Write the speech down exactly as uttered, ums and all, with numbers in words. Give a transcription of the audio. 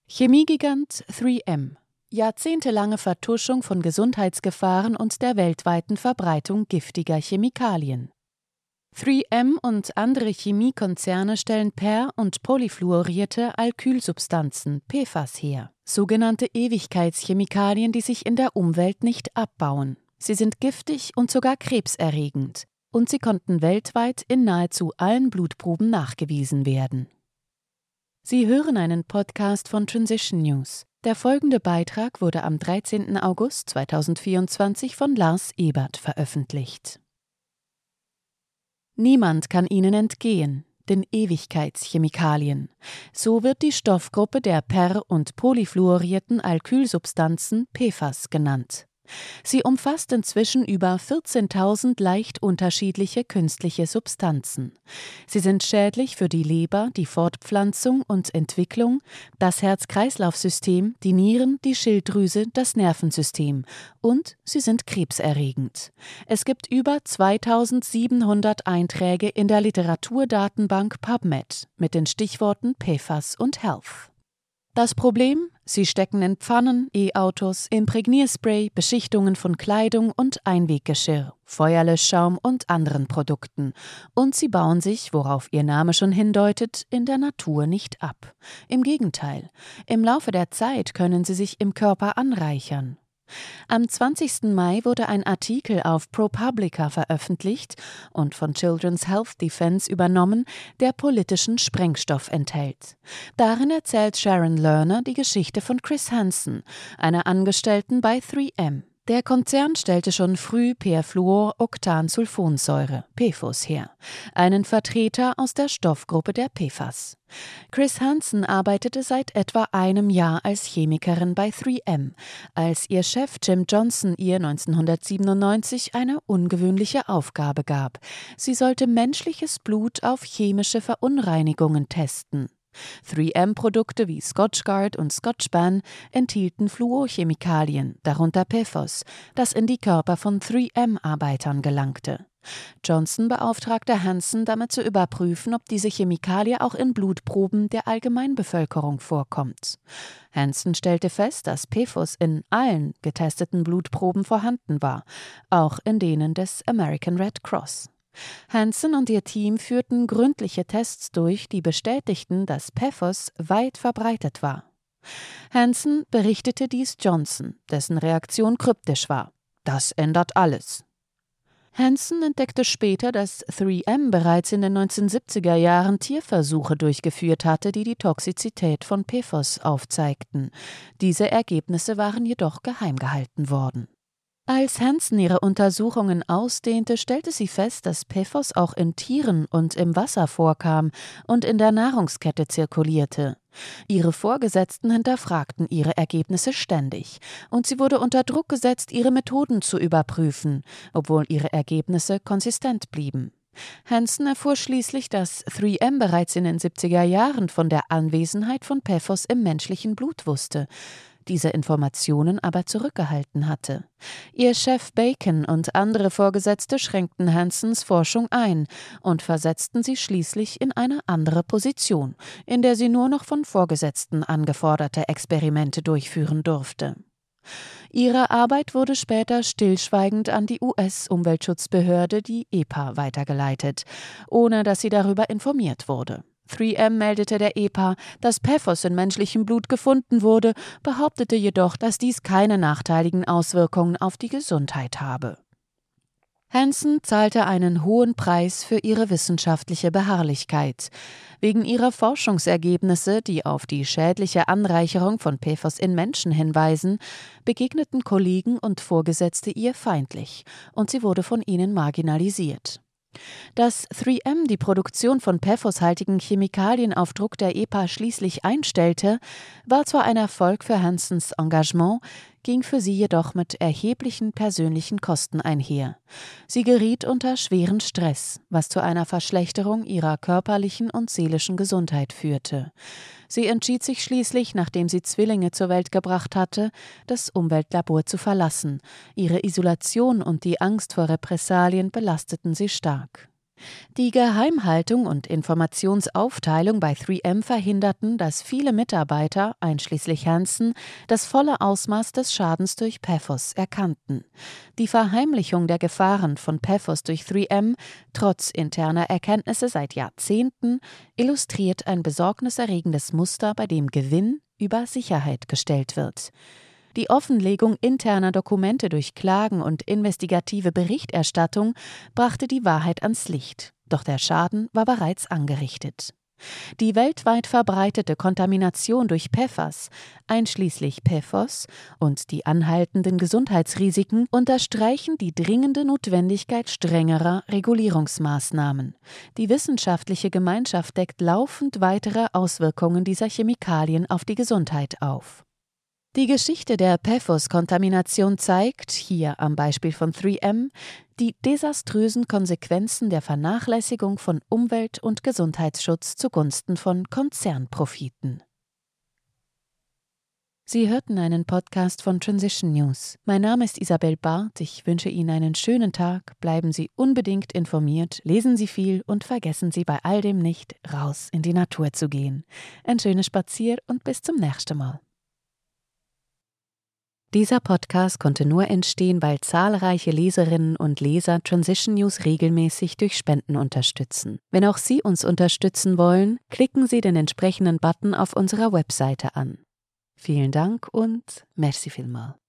Chemiegigant drei M. Jahrzehntelange Vertuschung von Gesundheitsgefahren und der weltweiten Verbreitung giftiger Chemikalien. drei M und andere Chemiekonzerne stellen per- und polyfluorierte Alkylsubstanzen, P F A S, her. Sogenannte Ewigkeitschemikalien, die sich in der Umwelt nicht abbauen. Sie sind giftig und sogar krebserregend. Und sie konnten weltweit in nahezu allen Blutproben nachgewiesen werden. Sie hören einen Podcast von Transition News. Der folgende Beitrag wurde am dreizehnten August zweitausendvierundzwanzig von Lars Ebert veröffentlicht. Niemand kann ihnen entgehen, den Ewigkeitschemikalien. So wird die Stoffgruppe der per- und polyfluorierten Alkylsubstanzen P F A S genannt. Sie umfasst inzwischen über vierzehntausend leicht unterschiedliche künstliche Substanzen. Sie sind schädlich für die Leber, die Fortpflanzung und Entwicklung, das Herz-Kreislauf-System, die Nieren, die Schilddrüse, das Nervensystem und sie sind krebserregend. Es gibt über zweitausendsiebenhundert Einträge in der Literaturdatenbank PubMed mit den Stichworten P F A S und Health. Das Problem? Sie stecken in Pfannen, E-Autos, Imprägnierspray, Beschichtungen von Kleidung und Einweggeschirr, Feuerlöschschaum und anderen Produkten. Und sie bauen sich, worauf ihr Name schon hindeutet, in der Natur nicht ab. Im Gegenteil, im Laufe der Zeit können sie sich im Körper anreichern. Am zwanzigsten Mai wurde ein Artikel auf ProPublica veröffentlicht und von Children's Health Defense übernommen, der politischen Sprengstoff enthält. Darin erzählt Sharon Lerner die Geschichte von Chris Hansen, einer Angestellten bei drei M. Der Konzern stellte schon früh Perfluoroktansulfonsäure, P F O S, her, einen Vertreter aus der Stoffgruppe der P F A S. Chris Hansen arbeitete seit etwa einem Jahr als Chemikerin bei drei M, als ihr Chef Jim Johnson ihr neunzehnhundertsiebenundneunzig eine ungewöhnliche Aufgabe gab. Sie sollte menschliches Blut auf chemische Verunreinigungen testen. drei M-Produkte wie Scotchgard und Scotchban enthielten Fluorchemikalien, darunter P F O S, das in die Körper von drei M-Arbeitern gelangte. Johnson beauftragte Hansen, damit zu überprüfen, ob diese Chemikalie auch in Blutproben der Allgemeinbevölkerung vorkommt. Hansen stellte fest, dass P F O S in allen getesteten Blutproben vorhanden war, auch in denen des American Red Cross. Hansen und ihr Team führten gründliche Tests durch, die bestätigten, dass P F O S weit verbreitet war. Hansen berichtete dies Johnson, dessen Reaktion kryptisch war. Das ändert alles. Hansen entdeckte später, dass drei M bereits in den neunzehnhundertsiebziger Jahren Tierversuche durchgeführt hatte, die die Toxizität von P F O S aufzeigten. Diese Ergebnisse waren jedoch geheim gehalten worden. Als Hansen ihre Untersuchungen ausdehnte, stellte sie fest, dass P F O S auch in Tieren und im Wasser vorkam und in der Nahrungskette zirkulierte. Ihre Vorgesetzten hinterfragten ihre Ergebnisse ständig und sie wurde unter Druck gesetzt, ihre Methoden zu überprüfen, obwohl ihre Ergebnisse konsistent blieben. Hansen erfuhr schließlich, dass drei M bereits in den siebziger Jahren von der Anwesenheit von P F O S im menschlichen Blut wusste, diese Informationen aber zurückgehalten hatte. Ihr Chef Bacon und andere Vorgesetzte schränkten Hansens Forschung ein und versetzten sie schließlich in eine andere Position, in der sie nur noch von Vorgesetzten angeforderte Experimente durchführen durfte. Ihre Arbeit wurde später stillschweigend an die U S-Umweltschutzbehörde, die E P A, weitergeleitet, ohne dass sie darüber informiert wurde. drei M meldete der E P A, dass P F O S in menschlichem Blut gefunden wurde, behauptete jedoch, dass dies keine nachteiligen Auswirkungen auf die Gesundheit habe. Hansen zahlte einen hohen Preis für ihre wissenschaftliche Beharrlichkeit. Wegen ihrer Forschungsergebnisse, die auf die schädliche Anreicherung von P F O S in Menschen hinweisen, begegneten Kollegen und Vorgesetzte ihr feindlich und sie wurde von ihnen marginalisiert. Dass drei M die Produktion von P F O S-haltigen Chemikalien auf Druck der E P A schließlich einstellte, war zwar ein Erfolg für Hansens Engagement, ging für sie jedoch mit erheblichen persönlichen Kosten einher. Sie geriet unter schweren Stress, was zu einer Verschlechterung ihrer körperlichen und seelischen Gesundheit führte. Sie entschied sich schließlich, nachdem sie Zwillinge zur Welt gebracht hatte, das Umweltlabor zu verlassen. Ihre Isolation und die Angst vor Repressalien belasteten sie stark. Die Geheimhaltung und Informationsaufteilung bei drei M verhinderten, dass viele Mitarbeiter, einschließlich Hansen, das volle Ausmaß des Schadens durch P F O S erkannten. Die Verheimlichung der Gefahren von P F O S durch drei M, trotz interner Erkenntnisse seit Jahrzehnten, illustriert ein besorgniserregendes Muster, bei dem Gewinn über Sicherheit gestellt wird. Die Offenlegung interner Dokumente durch Klagen und investigative Berichterstattung brachte die Wahrheit ans Licht, doch der Schaden war bereits angerichtet. Die weltweit verbreitete Kontamination durch P F A S, einschließlich P F O S, und die anhaltenden Gesundheitsrisiken unterstreichen die dringende Notwendigkeit strengerer Regulierungsmaßnahmen. Die wissenschaftliche Gemeinschaft deckt laufend weitere Auswirkungen dieser Chemikalien auf die Gesundheit auf. Die Geschichte der P F O S-Kontamination zeigt, hier am Beispiel von drei M, die desaströsen Konsequenzen der Vernachlässigung von Umwelt- und Gesundheitsschutz zugunsten von Konzernprofiten. Sie hörten einen Podcast von Transition News. Mein Name ist Isabel Barth. Ich wünsche Ihnen einen schönen Tag. Bleiben Sie unbedingt informiert, lesen Sie viel und vergessen Sie bei all dem nicht, raus in die Natur zu gehen. Ein schönes Spazier und bis zum nächsten Mal. Dieser Podcast konnte nur entstehen, weil zahlreiche Leserinnen und Leser Transition News regelmäßig durch Spenden unterstützen. Wenn auch Sie uns unterstützen wollen, klicken Sie den entsprechenden Button auf unserer Webseite an. Vielen Dank und merci vielmals.